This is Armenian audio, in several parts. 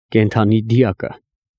Կենդանի դիակը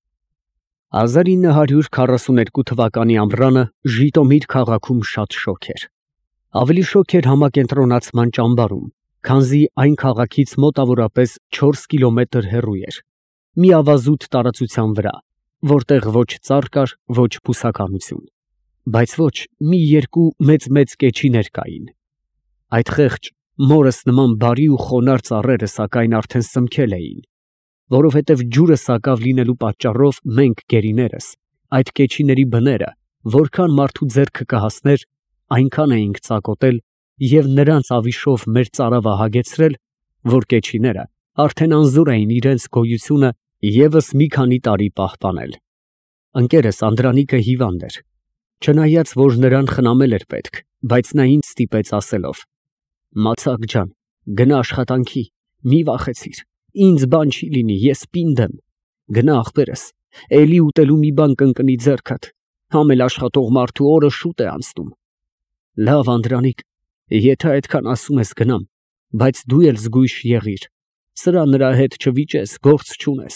1942 թվականի ամռանը Ժիտոմիր քաղաքում շատ շոգ էր։ Ավելի շոգ էր համակենտրոնացման ճամբարում, քանզի այն քաղաքից մոտավորապես 4 կիլոմետր հեռու էր, մի ավազուտ տարածության վրա, որտեղ ոչ ծառ կար, ոչ բուսականություն, բայց ոչ մի երկու մեծ կեչիներ կային։ Այդ խեղճ, մորս նման բարի ու խոնարհ ծառերը սակայն արդեն սմքել էին, որովհետև ջուրը սակավ լինելու պատճառով մենք գերիներս, այդ կեչիների բները, որքան մարդու ձեռքը կհասներ, այնքան էինք ծակոտել և նրանց ավիշով մեր ծարավը հագեցրել, որ կեչիները արդեն անզոր էին իրենց գոյությունը ևս մի քանի տարի պահպանել։ Ընկերս Անդրանիկը հիվանդ էր, չնայած որ նրան խնամել էր պետք, բայց նա ինձ ստիպեց ասելով. «Մացակ ջան, գնա աշխատանքի, մի վախեցիր, ինձ բան չի լինի, ես պինդ եմ, գնա ախպերս, էլի ուտելու մի բան կընկնի ձեռքդ, համ էլ աշխատող մարդու օրը շուտ է անցնում»։ Լավ Անդրանիկ, եթե այդքան ասում ես գնամ, բայց դու էլ զգույշ եղիր, սրա նրա հետ չվիճես, գործ չունես։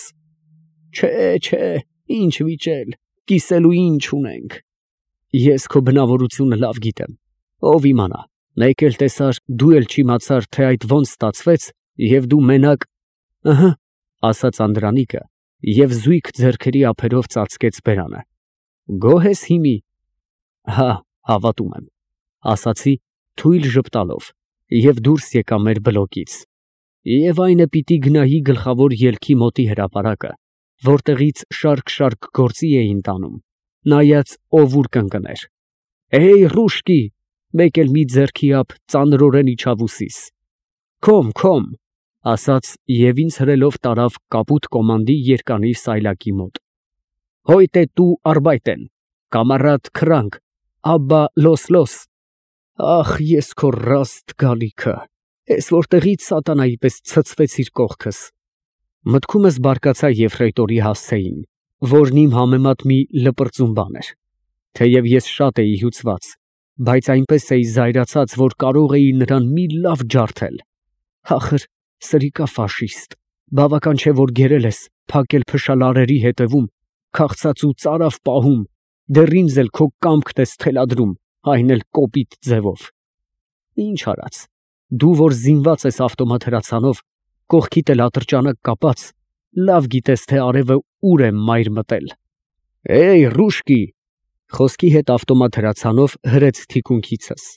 Չէ, ինչ վիճել, կիսելու ինչ ունենք։ Ես քո բնավորությունը լավ գիտեմ, ով իմանա, մեկ էլ տեսար, դու էլ չիմացար, թե այդ ոնց ստացվեց, և դու մենակ, ըհը, ասաց Անդրանիկը, և զույգ ձեռքերի ափերով ծածկեց բերանը։ Գոհ ես հիմի։ Հա, հավատում եմ, ասացի թույլ ժպտալով, և դուրս եկա մեր բլոկից։ Եվ այն է պիտի գնայի գլխավոր ելքի մոտի հրապարակը, որտեղից շարք գործի էին տանում, նայած ով ուր կընկներ։ Էյ ռուշկի, մեկ էլ մի ձեռքի ափ ծանրորեն իջավ ուսիս։ Քոմ, ասաց և ինձ հրելով տարավ կապուտ կոմանդի երկանիվ սայլակի մոտ։ Հոյտե տու արբայտեն, կամարադ քրանք, աբա լոս։ Ախ, ես քո ռաստ գալիքը, ես որտեղից սատանայի պես ցցվեցիր կողքս։ Մտքումս բարկացա Եֆրայտորի հասցեին, որն իմ համեմատ մի լպրծուն բան էր, թեև ես շատ էի հյուծված, բայց այնպես էի զայրացած, որ կարող էի նրան մի լավ ջարդել։ Ախր, սրիկա ֆաշիստ, բավական չէ, որ գերել ես, փակել փշալարերի հետևում, քաղցած ու ծարավ պահում, դեռ ինձ էլ քո կամքդ ես թելադրում, այն էլ կոպիտ ձևով։ Ինչ արած, դու որ զինված ես ավտոմատ հրացանով, կողքիդ էլ ատրճանակ կապած, լավ գիտես, թե արևը ուր է մայր մտել։ Էյ ռուշկի, խոսքի հետ ավտոմատ հրացանով հրեց թիկունքիցս։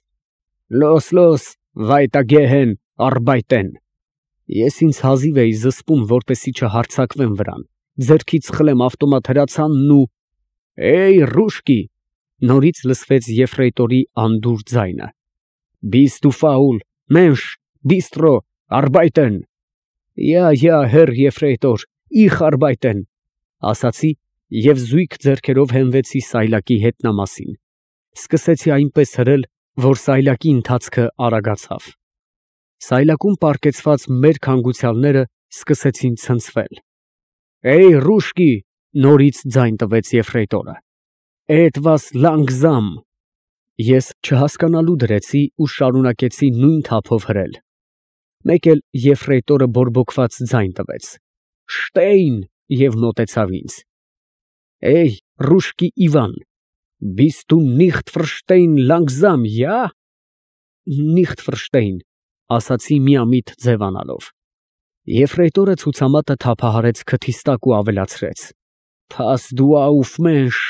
Լոս, վայտագեհեն, արբայտեն։ Ես ինձ հազիվ էի զսպում, որպեսի չհարձակվեմ վրան, ձեռքից խլեմ ավտոմատ հրացանն ու… Էյ ռուշկի, նորից լսվեց Եֆրայտորի անդուր ձայնը։ Բիստ ու ֆաուլ, մենշ, բիստրո, արբայտեն։ Յա, հեր Եֆրայտոր, իխ արբայտեն, ասացի և զույգ ձեռքերով հենվեցի սայլակի հետնամասին, սկսեցի այնպես հրել, որ սայլակի ընթացքը արագացավ։ Սայլակում պառկեցված մեր քանգուցյալները սկսեցին ցնցվել։ Էյ ռուշկի, նորից ձայն տվեց Եֆրայտորը։ Էդ վաս լանգզամ։ Ես չհասկանալու դրեցի ու շարունակեցի նույն թափով հրել։ Մեկ էլ Եֆրայտորը բորբոքված ձայն տվեց. Շտեյն, և մոտեցավ ինձ։ Էյ, ռուշկի Իվան, բիստ դու նիխտ ֆրշտեյն լանգզամ, յա։ Նիխտ ֆրշտեյն, ասացի միամիտ ձևանալով։ Եֆրայտորը ցուցամատը թափահարեց քթիս տակ ու ավելացրեց. Փաս դու աուֆ մենշ։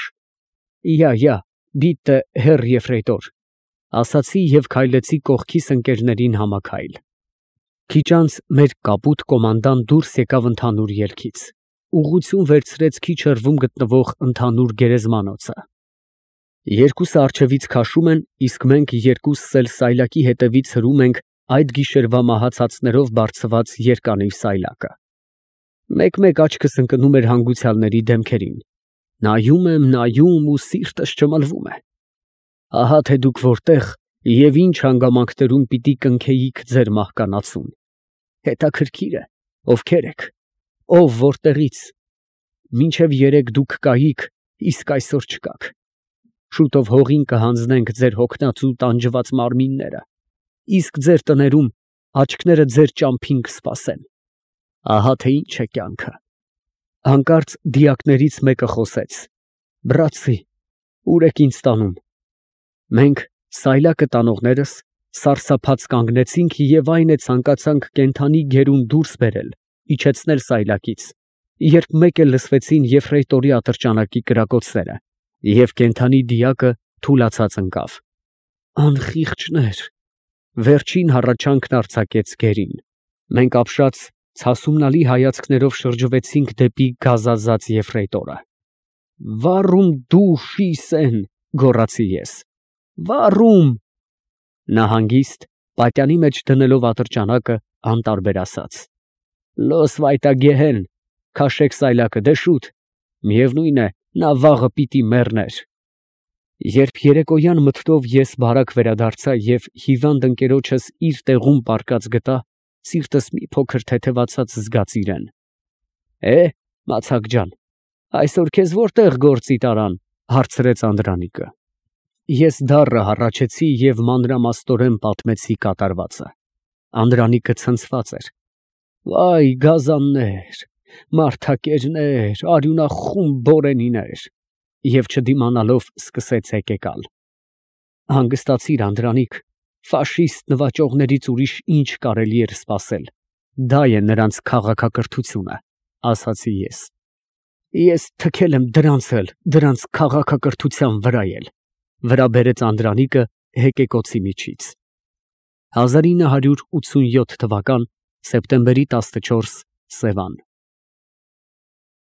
Յա, բիտը հեր Եֆրայտոր, ասացի և քայլեցի կողքիս ընկերներին համաքայլ։ Քիչ անց մեր կապուտ կոմանդան դուրս եկավ ընդհանուր ելքից, ուղղություն վերցրեց քիչ հեռվում գտնվող ընդհանուր գերեզմանոցը։ Երկուսը առջևից քաշում են, իսկ մենք երկուսս էլ սայլակի հետևից հրում ենք այդ գիշերվա մահացածներով բարձված երկանիվ սայլակը։ Մեկ աչքս ընկնում էր հանգուցյալների դեմքերին։ Նայում եմ ու սիրտս չմլվում է։ Ահա թե դուք որտեղ և ինչ հանգամանքներում պիտի կնքեիք ձեր մահկանացուն։ Հետաքրքիր է, ովքեր եք, ով որտեղից։ Մինչև երեկ դուք կայիք, իսկ այսօր չկաք։ Շուտով հողին կհանձնենք ձեր հոգնած ու տանջված մարմինները, իսկ ձեր տներում աչքները ձեր ճամփին կսպասեն։ Ահա թե ինչ է կյանքը։ Հանկարծ դիակներից մեկը խոսեց. «Բրացի, ուր եք ինձ տանում»։ Մենք, սայլակը տանողներս, սարսափած կանգնեցինք և այն է ցանկացանք կենդանի գերուն դուրս բերել, իջեցնել սայլակից, երբ մեկ էլ լսվեցին եֆրեյտորի ատրճանակի կրակոցները, և կենդանի դիակը թուլացած ընկավ։ Անխիղճներ, վերջին հառաչանքն արձակեց գերին։ Մենք ապշած, ցասումնալի հայացքներով շրջվեցինք դեպի գազազած եֆրեյտորը։ «Վառում դու շիսեն», գոռացի ես։ «Վառում»։ Նա հանգիստ, պատյանի մեջ դնելով ատրճանակը, անտարբեր ասաց. «Լոս վայտագեհեն, քաշեք սայլակը, դե շուտ, միևնույն է, նա վաղը պիտի մեռներ»։ Երբ երեկոյան մթնով ես բարակ վերադարձա և հիվանդ ընկերոջս իր տեղում պառկած գտա, սիրտս մի փոքր թեթևացած զգաց իրեն։ Մացակ ջան, այսօր քեզ որտեղ գործի տարան, հարցրեց Անդրանիկը։ Ես դառը հառաչեցի և մանրամասնորեն պատմեցի կատարվածը։ Անդրանիկը ցնցված էր։ Վայ գազաններ, մարդակերներ, արյունախում բորենիներ, և չդիմանալով սկսեց հեկեկալ։ Հանգստացիր, Անդրանիկ, ֆաշիստ նվաճողներից ուրիշ ինչ կարելի էր սպասել։ Դա է նրանց քաղաքակրթությունը, ասացի ես։ Ես թքել եմ դրանց էլ, դրանց քաղաքակրթության վրա էլ, վրա բերեց Անդրանիկը հեկեկոցի միջից։ 1987 թվական սեպտեմբերի 14, Սևան։